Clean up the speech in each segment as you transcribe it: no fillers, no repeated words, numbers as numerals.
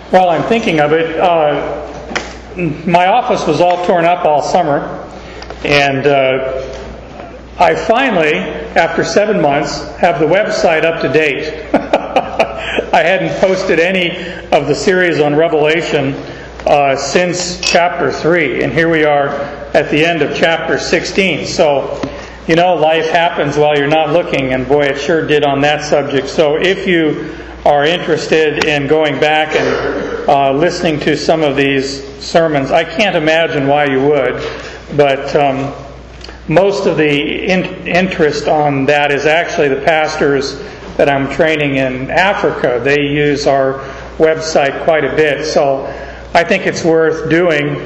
While I'm thinking of it, my office was all torn up all summer, and I finally, after 7 months, have the website up to date. I hadn't posted any of the series on Revelation since chapter 3, and here we are at the end of chapter 16. So, you know, life happens while you're not looking, and boy, it sure did on that subject. So if you are interested in going back and listening to some of these sermons, I can't imagine why you would, but most of the interest on that is actually the pastors that I'm training in Africa. They use our website quite a bit, so I think it's worth doing.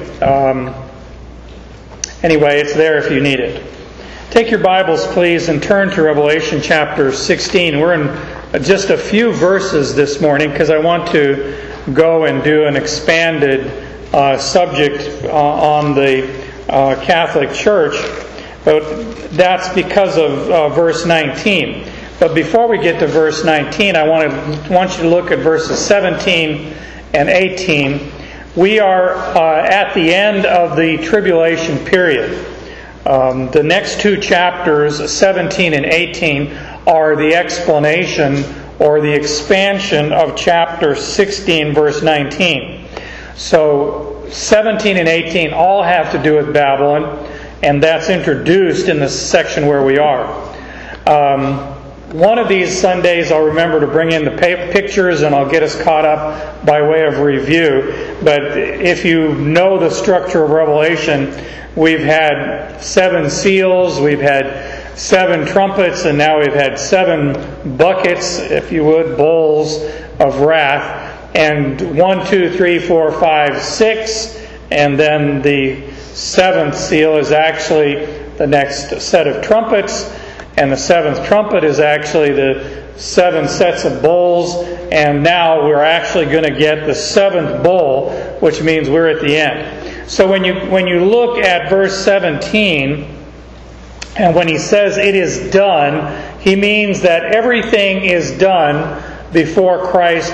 Anyway, it's there if you need it. Take your Bibles, please, and turn to Revelation chapter 16. We're in just a few verses this morning because I want to go and do an expanded subject on the Catholic Church. But that's because of verse 19. But before we get to verse 19, I want you to look at verses 17 and 18. We are at the end of the tribulation period. The next two chapters, 17 and 18, are the explanation or the expansion of chapter 16, verse 19. So 17 and 18 all have to do with Babylon, and that's introduced in the section where we are. One of these Sundays I'll remember to bring in the pictures, and I'll get us caught up by way of review. But if you know the structure of Revelation, we've had 7 seals, we've had 7 trumpets, and now we've had 7 buckets, if you would, bowls of wrath. And 1, 2, 3, 4, 5, 6, and then the 7th seal is actually the next set of trumpets, and the 7th trumpet is actually the 7 sets of bowls, and now we're actually going to get the 7th bowl, which means we're at the end. So when you look at verse 17, and when he says it is done, he means that everything is done before Christ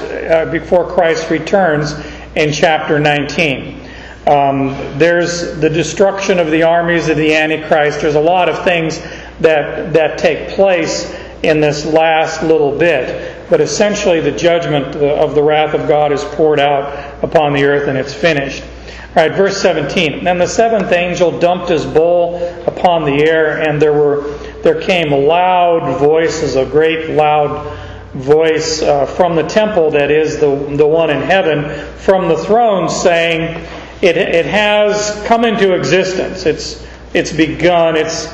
returns in chapter 19. There's the destruction of the armies of the Antichrist. There's a lot of things that take place in this last little bit. But essentially the judgment of the wrath of God is poured out upon the earth, and it's finished. All right, verse 17. Then the 7th angel dumped his bowl upon the air, and there came loud voices, a great loud voice from the temple, that is the one in heaven, from the throne, saying, It has come into existence. It's begun.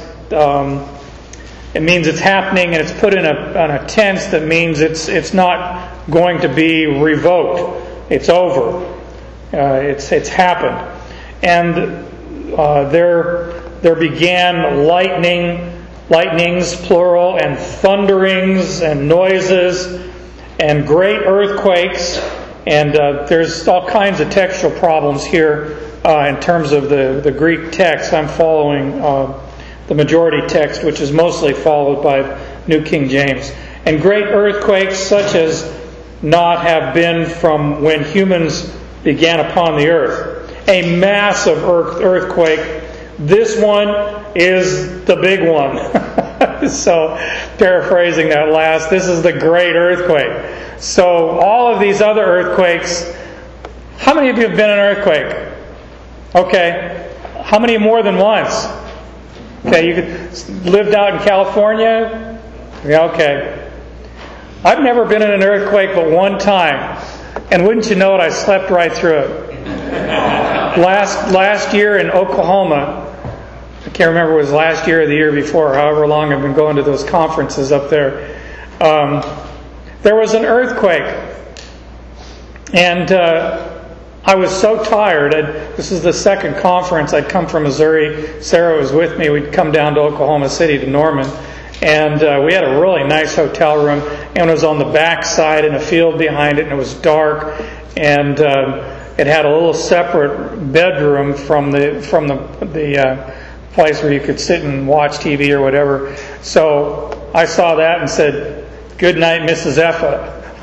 It means it's happening, and it's put in a tense that means it's not going to be revoked. It's over. It's happened. And there began lightnings, plural, and thunderings and noises and great earthquakes. And there's all kinds of textual problems here in terms of the Greek text. I'm following the majority text, which is mostly followed by New King James. And great earthquakes such as not have been from when humans began upon the earth. A massive earthquake. This one is the big one. So, paraphrasing that last, this is the great earthquake. So, all of these other earthquakes, how many of you have been in an earthquake? Okay. How many more than once? Okay, you lived out in California? Yeah, okay. I've never been in an earthquake but one time. And wouldn't you know it, I slept right through it. Last year in Oklahoma, I can't remember if it was last year or the year before, however long I've been going to those conferences up there. There was an earthquake. And I was so tired. This is the second conference. I'd come from Missouri. Sarah was with me. We'd come down to Oklahoma City to Norman. And we had a really nice hotel room. And it was on the back side in a field behind it. And it was dark. And it had a little separate bedroom from the place where you could sit and watch TV or whatever. So I saw that and said, "Good night, Mrs. Effa."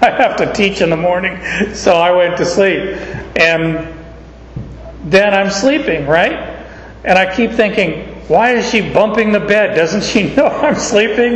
I have to teach in the morning. So I went to sleep. And then I'm sleeping, right? And I keep thinking, why is she bumping the bed? Doesn't she know I'm sleeping?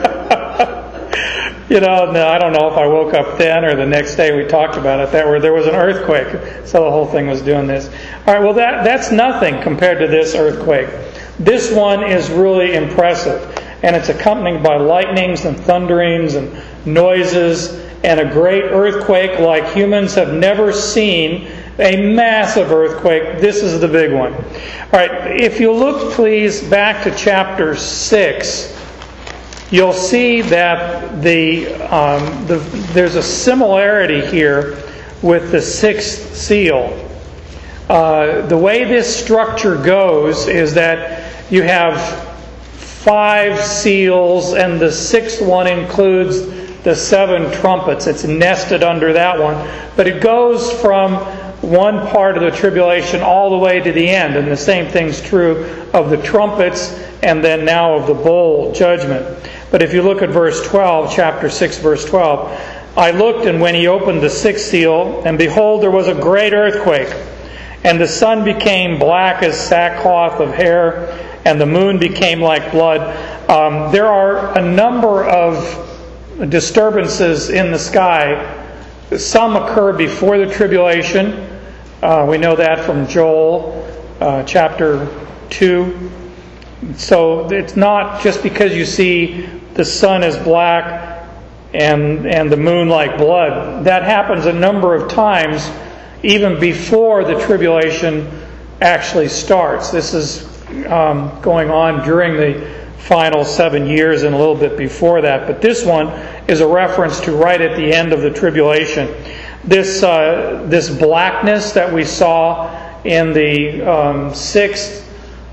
No, I don't know if I woke up then or the next day we talked about it, where there was an earthquake. So the whole thing was doing this. All right, well, that's nothing compared to this earthquake. This one is really impressive. And it's accompanied by lightnings and thunderings and noises and a great earthquake like humans have never seen. A massive earthquake. This is the big one. All right, if you look, please, back to chapter 6, you'll see that there's a similarity here with the sixth seal. The way this structure goes is that you have 5 seals, and the sixth one includes the 7 trumpets. It's nested under that one. But it goes from one part of the tribulation all the way to the end. And the same thing's true of the trumpets and then now of the bowl judgment. But if you look at verse 12, chapter 6, verse 12, I looked, and when he opened the sixth seal, and behold, there was a great earthquake. And the sun became black as sackcloth of hair, and the moon became like blood. There are a number of disturbances in the sky. Some occur before the tribulation. We know that from Joel chapter 2. So it's not just because you see the sun is black and the moon like blood. That happens a number of times even before the tribulation actually starts. This is going on during the final 7 years and a little bit before that. But this one is a reference to right at the end of the tribulation. This blackness that we saw in the sixth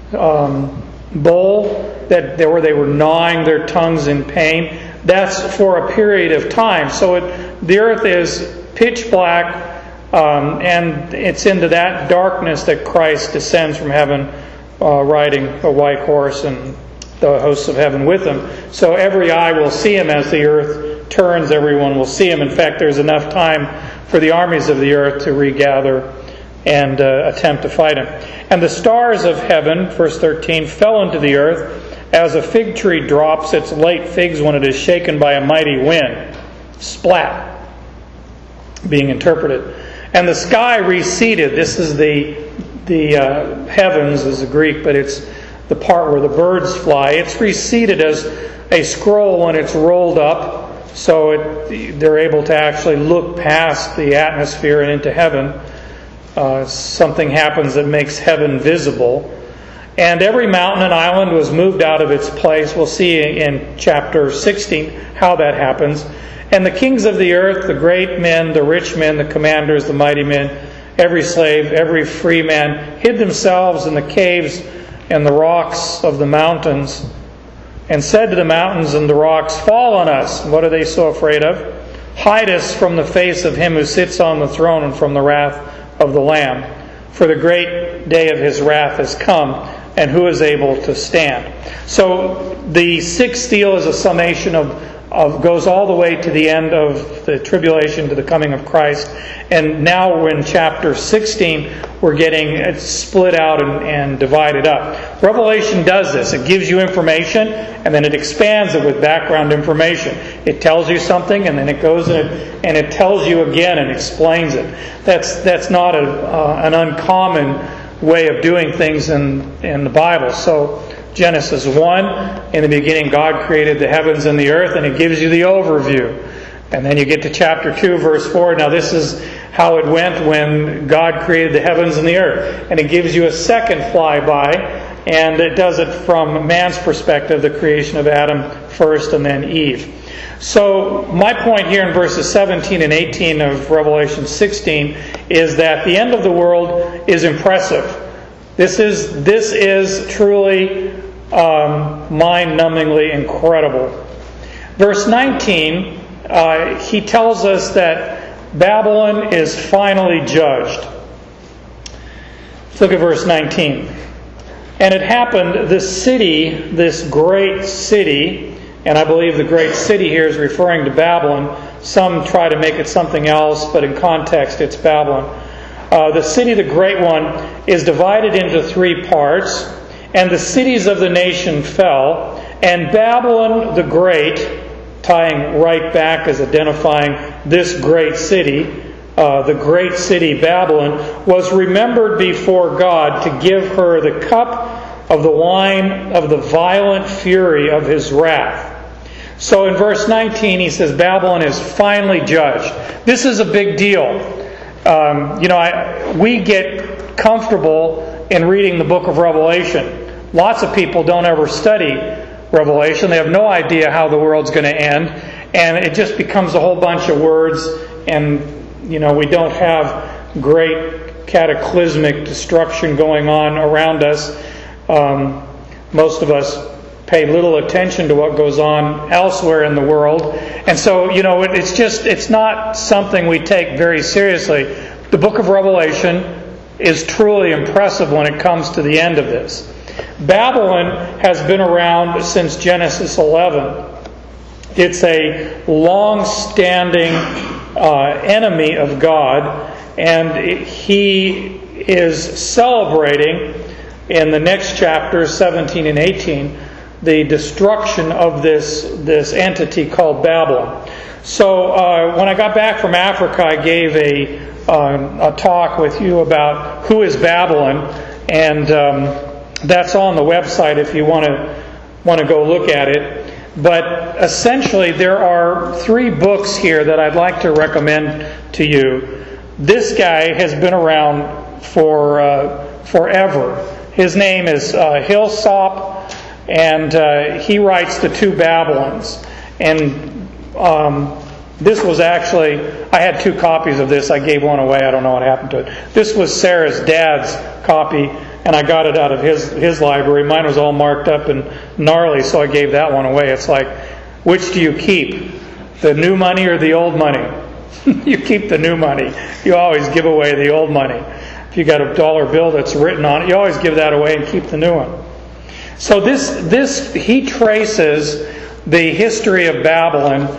bowl, where they were gnawing their tongues in pain, that's for a period of time. So the earth is pitch black, and it's into that darkness that Christ descends from heaven, riding a white horse, and the hosts of heaven with him. So every eye will see him as the earth turns. Everyone will see him. In fact, there's enough time for the armies of the earth to regather and attempt to fight him. And the stars of heaven, verse 13, fell into the earth as a fig tree drops its late figs when it is shaken by a mighty wind. Splat, being interpreted. And the sky receded. This is the heavens is the Greek, but it's the part where the birds fly. It's receded as a scroll when it's rolled up, so they're able to actually look past the atmosphere and into heaven. Something happens that makes heaven visible. And every mountain and island was moved out of its place. We'll see in chapter 16 how that happens. And the kings of the earth, the great men, the rich men, the commanders, the mighty men, every slave, every free man, hid themselves in the caves and the rocks of the mountains, and said to the mountains and the rocks, fall on us. What are they so afraid of? Hide us from the face of him who sits on the throne and from the wrath of the Lamb. For the great day of his wrath has come, and who is able to stand? So the sixth seal is a summation of goes all the way to the end of the tribulation, to the coming of Christ. And now we're in chapter 16, we're getting it split out and divided up. Revelation does this. It gives you information, and then it expands it with background information. It tells you something, and then it goes and it tells you again and explains it. That's not an uncommon way of doing things in the Bible. So Genesis 1, in the beginning God created the heavens and the earth, and it gives you the overview. And then you get to chapter 2, verse 4. Now this is how it went when God created the heavens and the earth. And it gives you a second flyby, and it does it from man's perspective, the creation of Adam first and then Eve. So my point here in verses 17 and 18 of Revelation 16 is that the end of the world is impressive. This is truly mind-numbingly incredible. Verse 19, he tells us that Babylon is finally judged. Let's look at verse 19. And it happened, this city, this great city, and I believe the great city here is referring to Babylon, Some try to make it something else, but in context it's Babylon. The city, the great one, is divided into 3 parts. And the cities of the nation fell, and Babylon the Great, tying right back as identifying this great city, the great city Babylon, was remembered before God to give her the cup of the wine of the violent fury of His wrath. So in verse 19 he says Babylon is finally judged. This is a big deal. We get comfortable in reading the book of Revelation. Lots of people don't ever study Revelation. They have no idea how the world's going to end. And it just becomes a whole bunch of words. And, we don't have great cataclysmic destruction going on around us. Most of us pay little attention to what goes on elsewhere in the world. And so, it's not something we take very seriously. The book of Revelation is truly impressive when it comes to the end of this. Babylon has been around since Genesis 11. It's a long-standing enemy of God, and he is celebrating in the next chapters, 17 and 18, the destruction of this entity called Babylon. So when I got back from Africa, I gave a talk with you about who is Babylon, and that's on the website if you want to go look at it. But essentially, there are 3 books here that I'd like to recommend to you. This guy has been around for forever. His name is Hillsop, and he writes The Two Babylons. And this was actually, I had 2 copies of this. I gave one away. I don't know what happened to it. This was Sarah's dad's copy, and I got it out of his library. Mine was all marked up and gnarly, so I gave that one away. It's like, which do you keep? The new money or the old money? You keep the new money. You always give away the old money. If you got a dollar bill that's written on it, you always give that away and keep the new one. So this he traces the history of Babylon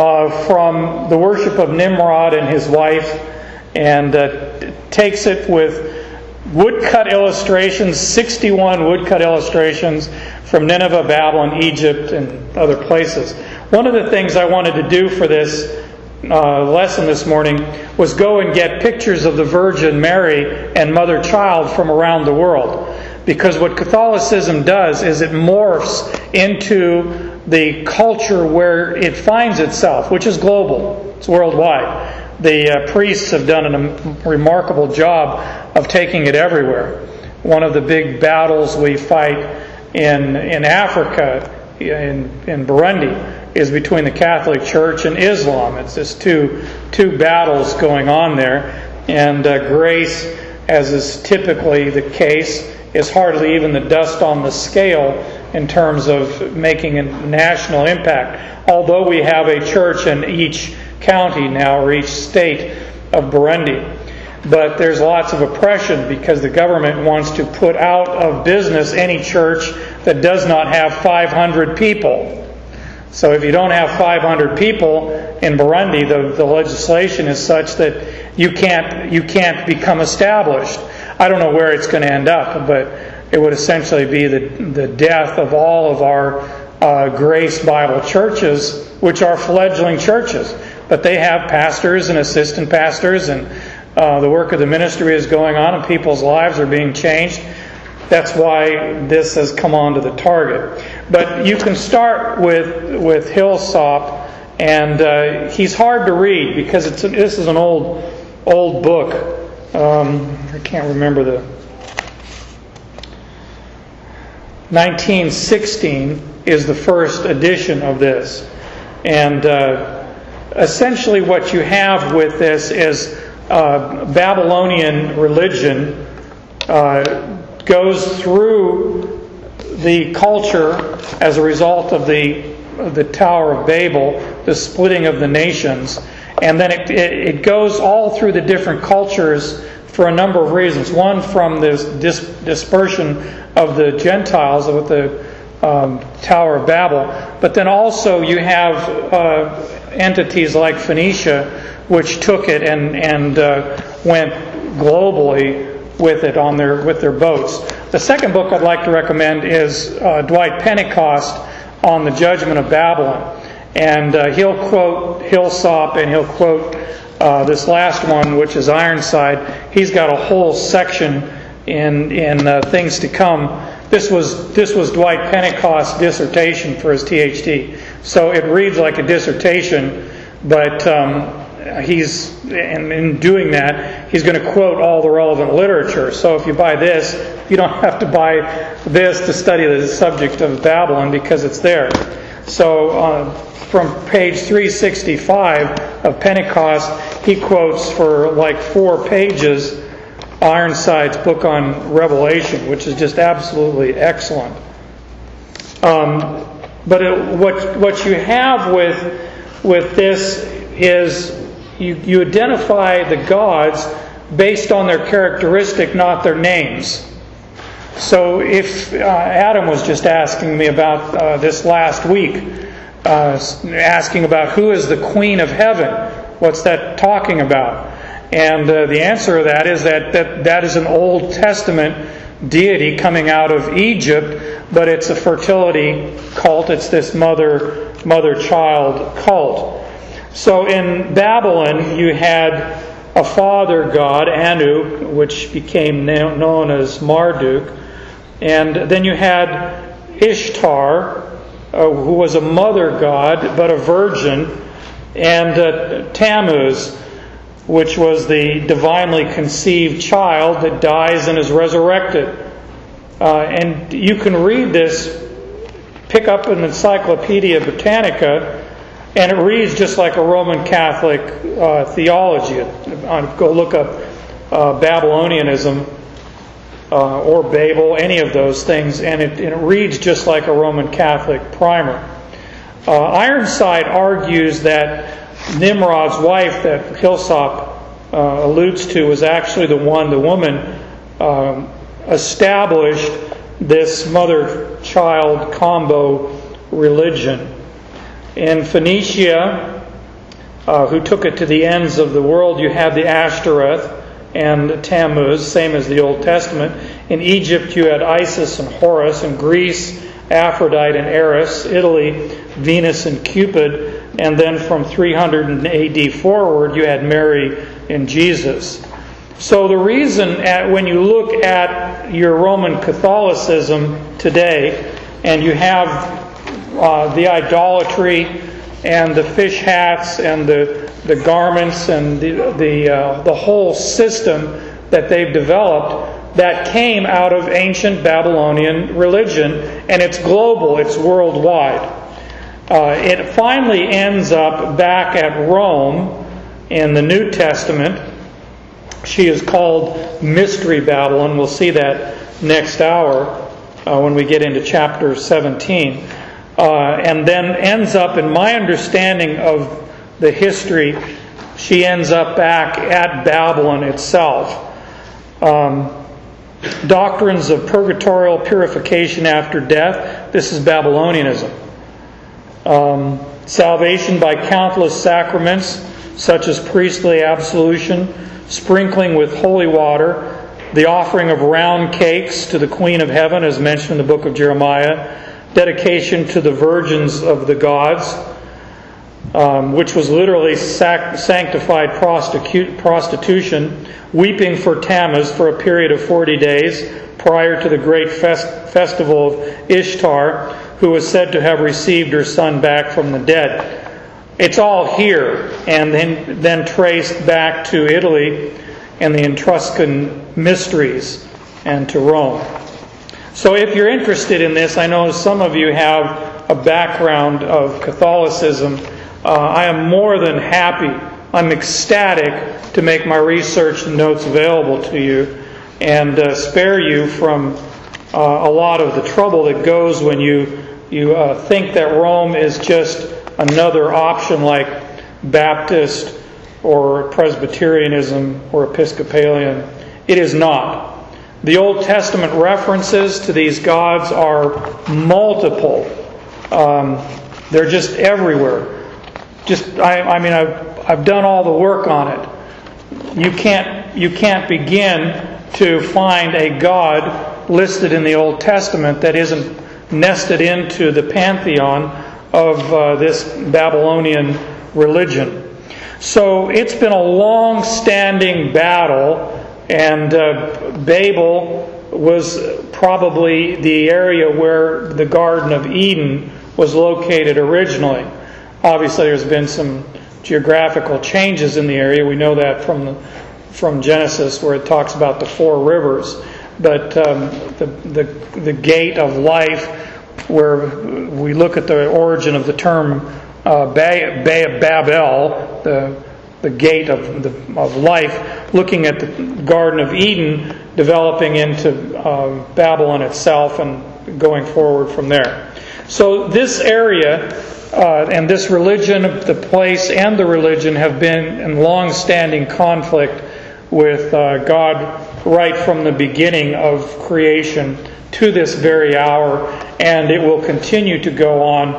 from the worship of Nimrod and his wife, and takes it with woodcut illustrations, 61 woodcut illustrations from Nineveh, Babylon, Egypt, and other places. One of the things I wanted to do for this lesson this morning was go and get pictures of the Virgin Mary and Mother Child from around the world. Because what Catholicism does is it morphs into the culture where it finds itself, which is global. It's worldwide. The priests have done a remarkable job of taking it everywhere. One of the big battles we fight in Africa, in Burundi, is between the Catholic Church and Islam. It's just two battles going on there. And grace, as is typically the case, is hardly even the dust on the scale in terms of making a national impact. Although we have a church in each county now, or each state of Burundi. But there's lots of oppression because the government wants to put out of business any church that does not have 500 people. So if you don't have 500 people in Burundi, the legislation is such that you can't become established. I don't know where it's going to end up, but it would essentially be the death of all of our Grace Bible churches, which are fledgling churches. But they have pastors and assistant pastors, and the work of the ministry is going on, and people's lives are being changed. That's why this has come onto the target. But you can start with Hillsop, and he's hard to read because this is an old book. I can't remember the 1916 is the first edition of this, and essentially what you have with this is Babylonian religion goes through the culture as a result of the Tower of Babel, the splitting of the nations, and then it goes all through the different cultures for a number of reasons. One, from this dispersion of the Gentiles with the Tower of Babel, but then also you have entities like Phoenicia, which took it and went globally with it with their boats. The second book I'd like to recommend is Dwight Pentecost on the Judgment of Babylon. And he'll quote Hillsop, and he'll quote this last one, which is Ironside. He's got a whole section in Things to Come. This was Dwight Pentecost's dissertation for his THD. So it reads like a dissertation, but in doing that, he's going to quote all the relevant literature. So if you buy this, you don't have to buy this to study the subject of Babylon, because it's there. So from page 365 of Pentecost, he quotes for like 4 pages Ironside's book on Revelation, which is just absolutely excellent. But what you have with this is you identify the gods based on their characteristic, not their names. So if Adam was just asking me about this last week, asking about who is the Queen of Heaven, what's that talking about? And the answer to that is that is an Old Testament deity coming out of Egypt, but it's a fertility cult. It's this mother-child cult. So in Babylon, you had a father god, Anu, which became known as Marduk. And then you had Ishtar, who was a mother god, but a virgin. And Tammuz, which was the divinely conceived child that dies and is resurrected. And you can read this, pick up an Encyclopedia Britannica, and it reads just like a Roman Catholic theology. Go look up Babylonianism or Babel, any of those things, and it reads just like a Roman Catholic primer. Ironside argues that Nimrod's wife that Hillsop alludes to was actually the woman established this mother-child combo religion. In Phoenicia, who took it to the ends of the world, you had the Ashtoreth and Tammuz, same as the Old Testament. In Egypt, you had Isis and Horus. In Greece, Aphrodite and Eris. Italy, Venus and Cupid. And then from 300 AD forward, you had Mary and Jesus. So the reason, when you look at your Roman Catholicism today, and you have the idolatry and the fish hats and the garments and the whole system that they've developed, that came out of ancient Babylonian religion, and it's global, it's worldwide. It finally ends up back at Rome in the New Testament. She is called Mystery Babylon. We'll see that next hour when we get into chapter 17. And then ends up, in my understanding of the history, she ends up back at Babylon itself. Doctrines of purgatorial purification after death. This is Babylonianism. Salvation by countless sacraments, such as priestly absolution, sprinkling with holy water, the offering of round cakes to the Queen of Heaven, as mentioned in the book of Jeremiah, dedication to the virgins of the gods, which was literally sanctified prostitution, weeping for Tammuz for a period of 40 days prior to the great festival of Ishtar, who was said to have received her son back from the dead. It's all here, and then traced back to Italy and the Etruscan mysteries and to Rome. So if you're interested in this, I know some of you have a background of Catholicism. I am more than happy, I'm ecstatic to make my research and notes available to you and spare you from a lot of the trouble that goes when you think that Rome is just another option like Baptist or Presbyterianism or Episcopalian. It is not. The Old Testament references to these gods are multiple. They're just everywhere. I've done all the work on it. You can't begin to find a God listed in the Old Testament that isn't nested into the pantheon of this Babylonian religion. So it's been a long-standing battle, and Babel was probably the area where the Garden of Eden was located originally. Obviously, there's been some geographical changes in the area. We know that from Genesis, where it talks about the 4 rivers. But the gate of life, where we look at the origin of the term Bay of Babel, the gate of life, looking at the Garden of Eden developing into Babylon itself and going forward from there. So this area and this religion, the place and the religion, have been in long-standing conflict with God right from the beginning of creation to this very hour, and it will continue to go on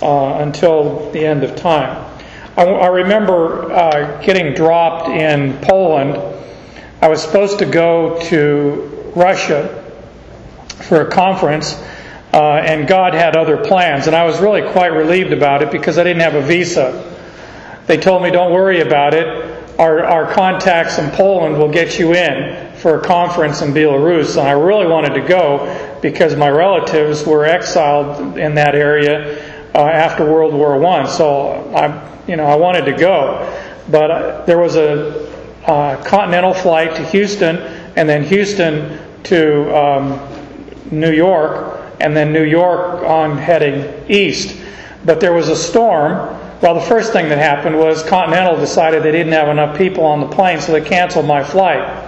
until the end of time. I remember getting dropped in Poland. I was supposed to go to Russia for a conference, and God had other plans, and I was really quite relieved about it because I didn't have a visa. They told me, don't worry about it. Our contacts in Poland will get you in for a conference in Belarus. And I really wanted to go because my relatives were exiled in that area after World War I. So I wanted to go. But there was a continental flight to Houston, and then Houston to New York, and then New York on heading east. But there was a storm. Well, the first thing that happened was Continental decided they didn't have enough people on the plane, so they canceled my flight.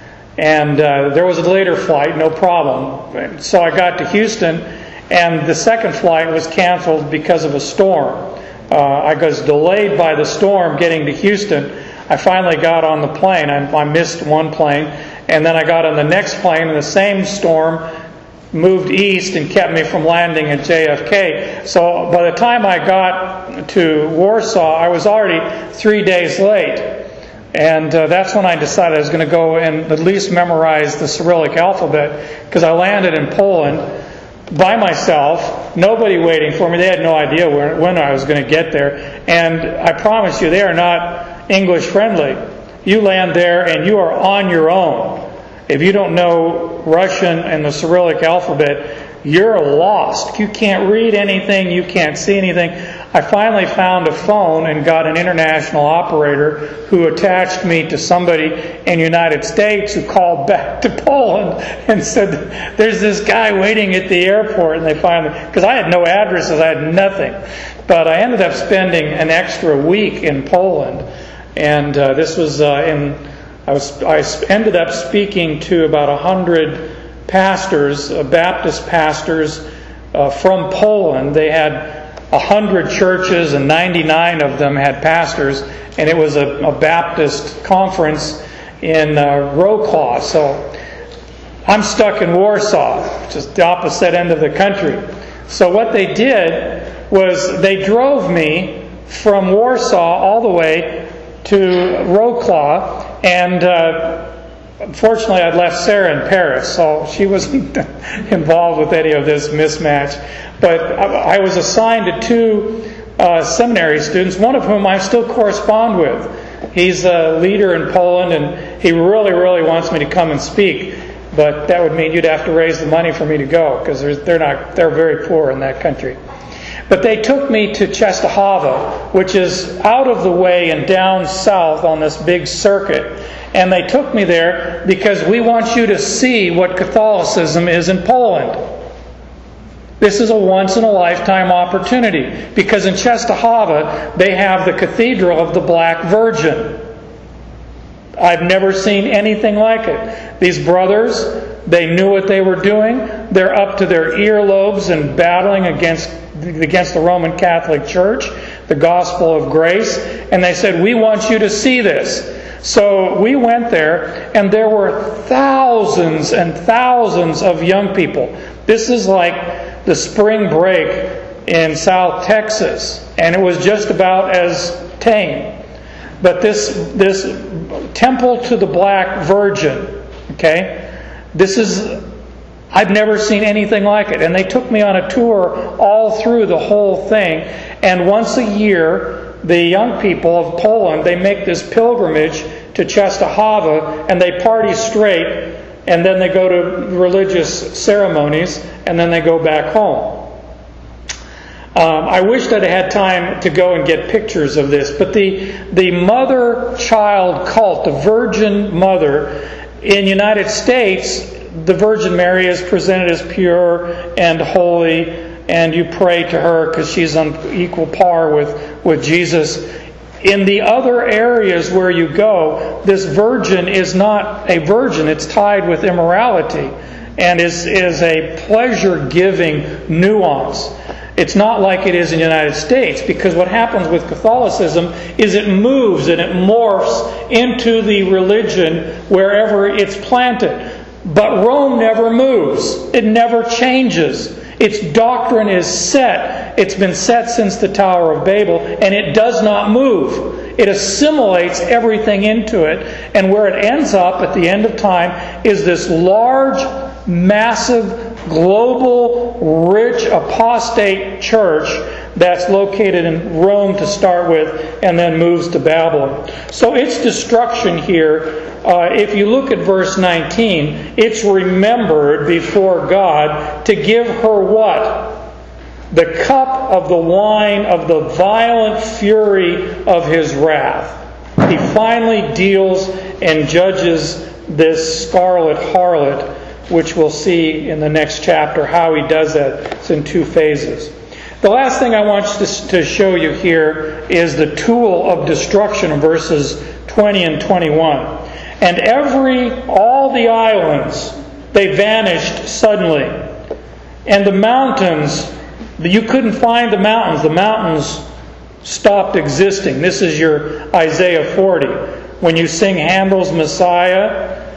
And there was a later flight, no problem. So I got to Houston, and the second flight was canceled because of a storm. I was delayed by the storm getting to Houston. I finally got on the plane. I missed one plane, and then I got on the next plane, and the same storm moved east and kept me from landing at JFK. So by the time I got to Warsaw, I was already 3 days late. And that's when I decided I was going to go and at least memorize the Cyrillic alphabet, because I landed in Poland by myself, nobody waiting for me. They had no idea when I was going to get there. And I promise you, they are not English friendly. You land there and you are on your own. If you don't know Russian and the Cyrillic alphabet, you're lost. You can't read anything. You can't see anything. I finally found a phone and got an international operator who attached me to somebody in the United States who called back to Poland and said, there's this guy waiting at the airport. And they finally, because I had no addresses, I had nothing. But I ended up spending an extra week in Poland. And this was I ended up speaking to about 100 pastors, Baptist pastors from Poland. They had 100 churches and 99 of them had pastors, and it was a Baptist conference in Wrocław. So I'm stuck in Warsaw, just the opposite end of the country. So what they did was they drove me from Warsaw all the way to Wrocław, and unfortunately I'd left Sarah in Paris, so she wasn't involved with any of this mismatch. But I was assigned to 2 seminary students, one of whom I still correspond with. He's a leader in Poland, and he really, really wants me to come and speak. But that would mean you'd have to raise the money for me to go, because they're very poor in that country. But they took me to Częstochowa, which is out of the way and down south on this big circuit. And they took me there because we want you to see what Catholicism is in Poland. This is a once-in-a-lifetime opportunity, because in Częstochowa they have the Cathedral of the Black Virgin. I've never seen anything like it. These brothers, they knew what they were doing. They're up to their earlobes and battling against the Roman Catholic Church, the gospel of grace. And they said, we want you to see this. So we went there, and there were thousands and thousands of young people. This is like the spring break in South Texas, and it was just about as tame. But this Temple to the Black Virgin, okay, I've never seen anything like it. And they took me on a tour all through the whole thing. And once a year, the young people of Poland, they make this pilgrimage to Czestochowa, and they party straight, and then they go to religious ceremonies, and then they go back home. I wish that I had time to go and get pictures of this, but the mother-child cult, the Virgin Mother, in the United States, the Virgin Mary is presented as pure and holy, and you pray to her because she's on equal par with Jesus. In the other areas where you go, this virgin is not a virgin. It's tied with immorality and is a pleasure-giving nuance. It's not like it is in the United States, because what happens with Catholicism is it moves and it morphs into the religion wherever it's planted. But Rome never moves. It never changes. Its doctrine is set. It's been set since the Tower of Babel, and it does not move. It assimilates everything into it, and where it ends up at the end of time is this large, massive, global, rich, apostate church that's located in Rome to start with, and then moves to Babylon. So its destruction here, if you look at verse 19, it's remembered before God to give her what? The cup of the wine of the violent fury of His wrath. He finally deals and judges this scarlet harlot, which we'll see in the next chapter how He does that. It's in two phases. The last thing I want to show you here is the tool of destruction in verses 20 and 21. And all the islands, they vanished suddenly. And the mountains, you couldn't find the mountains. The mountains stopped existing. This is your Isaiah 40. When you sing Handel's Messiah,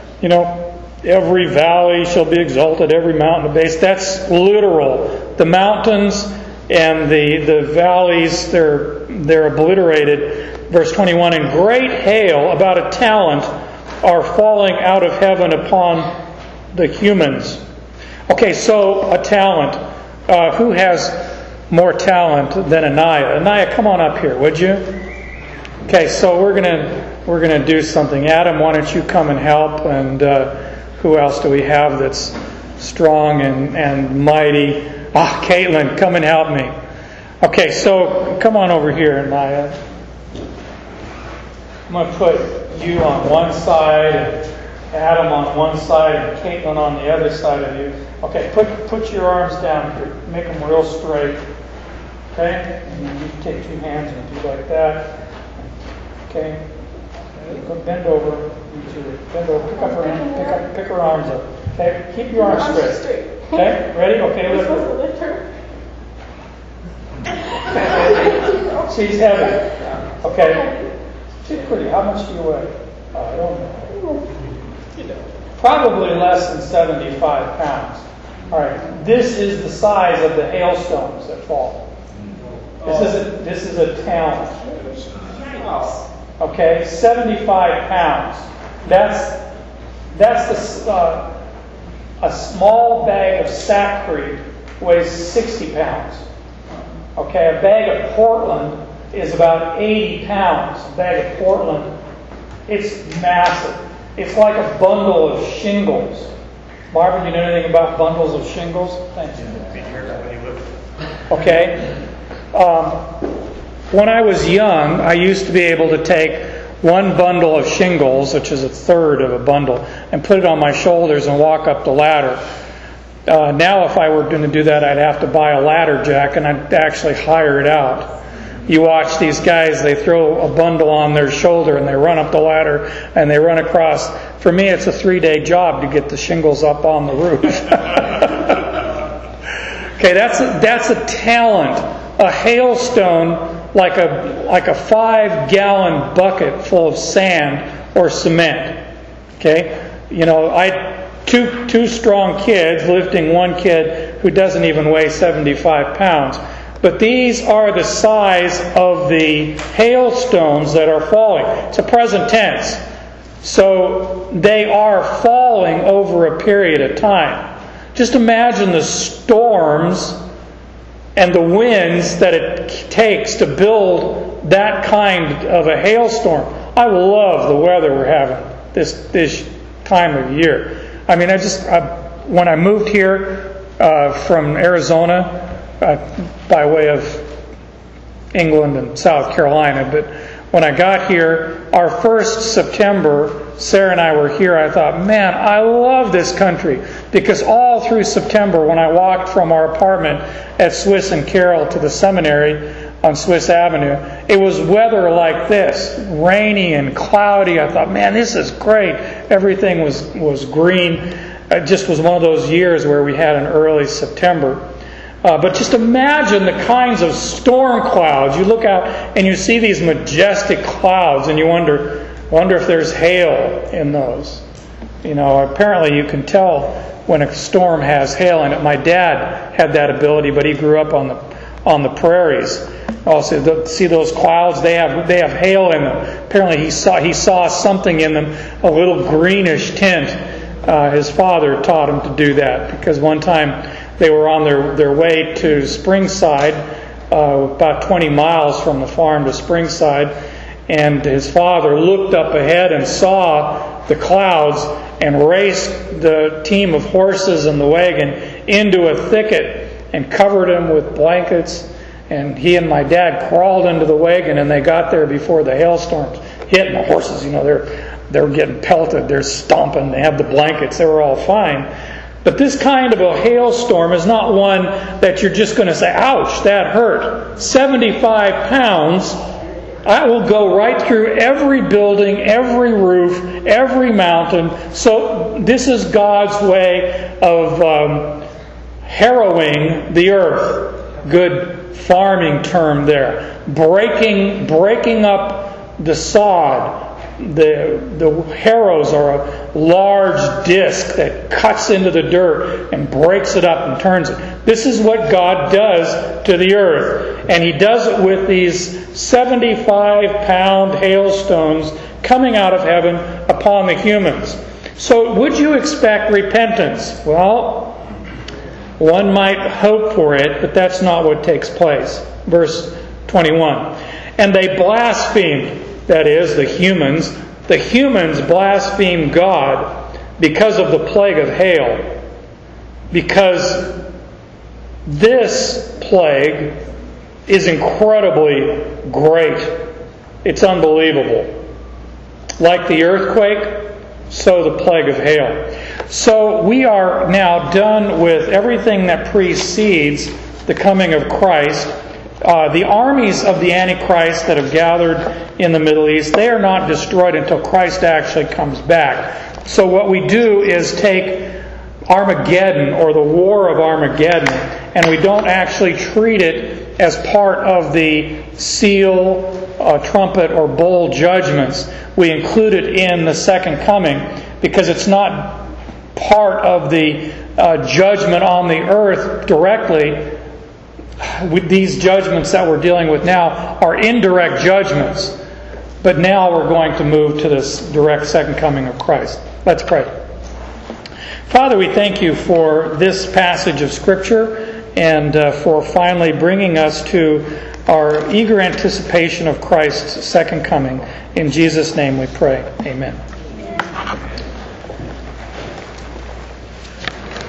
every valley shall be exalted, every mountain abased. That's literal. The mountains and the valleys, they're obliterated. Verse 21, and great hail, about a talent, are falling out of heaven upon the humans. Okay, so a talent. Who has more talent than Anaya? Anaya, come on up here, would you? Okay, so we're gonna do something. Adam, why don't you come and help? And who else do we have that's strong and mighty? Caitlin, come and help me. Okay, so come on over here, Anaya. I'm going to put you on one side, and Adam on one side, and Caitlin on the other side of you. Okay, put your arms down here. Make them real straight. Okay? And then you take two hands and do like that. Okay? Go bend over. You two. Bend over. Pick up her hand. Pick her arms up. Okay? Keep your arms straight. Okay? Ready? Okay, lift her. She's heavy. Okay? She's pretty. How much do you weigh? I don't know. Probably less than 75 pounds. All right. This is the size of the hailstones that fall. This is a talent. Okay, 75 pounds. That's a small bag of sackcrete weighs 60 pounds. Okay, a bag of Portland is about 80 pounds. A bag of Portland, it's massive. It's like a bundle of shingles. Marvin, you know anything about bundles of shingles? Thanks. Okay. When I was young, I used to be able to take one bundle of shingles, which is a third of a bundle, and put it on my shoulders and walk up the ladder. Now, if I were going to do that, I'd have to buy a ladder jack, and I'd actually hire it out. You watch these guys, they throw a bundle on their shoulder, and they run up the ladder, and they run across. For me, it's a 3-day job to get the shingles up on the roof. Okay, that's a talent. A hailstone, like a 5-gallon bucket full of sand or cement. Okay, I two strong kids lifting one kid who doesn't even weigh 75 pounds. But these are the size of the hailstones that are falling. It's a present tense. So they are falling over a period of time. Just imagine the storms and the winds that it takes to build that kind of a hailstorm. I love the weather we're having this time of year. I mean, when I moved here from Arizona, by way of England and South Carolina, but when I got here, our first September, Sarah and I were here, I thought, man, I love this country. Because all through September, when I walked from our apartment at Swiss and Carroll to the seminary on Swiss Avenue, it was weather like this, rainy and cloudy. I thought, man, this is great. Everything was green. It just was one of those years where we had an early September. But just imagine the kinds of storm clouds. You look out and you see these majestic clouds, and you wonder if there's hail in those. You know, apparently you can tell when a storm has hail in it. My dad had that ability, but he grew up on the prairies. Also, see those clouds? They have hail in them. Apparently he saw something in them, a little greenish tint. His father taught him to do that, because one time they were on their way to Springside, about 20 miles from the farm to Springside, and his father looked up ahead and saw the clouds and raced the team of horses and the wagon into a thicket and covered them with blankets. And he and my dad crawled into the wagon, and they got there before the hailstorms hit. And the horses, they're getting pelted, they're stomping, they have the blankets, they were all fine. But this kind of a hailstorm is not one that you're just going to say, ouch, that hurt. 75 pounds, I will go right through every building, every roof, every mountain. So this is God's way of harrowing the earth. Good farming term there. Breaking up the sod. The harrows are a large disc that cuts into the dirt and breaks it up and turns it. This is what God does to the earth. And He does it with these 75-pound hailstones coming out of heaven upon the humans. So would you expect repentance? Well, one might hope for it, but that's not what takes place. Verse 21. And they blasphemed. That is, the humans blasphemed God because of the plague of hail. Because this plague is incredibly great. It's unbelievable. Like the earthquake, so the plague of hail. So we are now done with everything that precedes the coming of Christ. The armies of the Antichrist that have gathered in the Middle East, they are not destroyed until Christ actually comes back. So what we do is take Armageddon, or the War of Armageddon, and we don't actually treat it as part of the seal, trumpet, or bowl judgments. We include it in the second coming because it's not part of the judgment on the earth directly. With these judgments that we're dealing with now are indirect judgments. But now we're going to move to this direct second coming of Christ. Let's pray. Father, we thank You for this passage of Scripture and for finally bringing us to our eager anticipation of Christ's second coming. In Jesus' name we pray. Amen.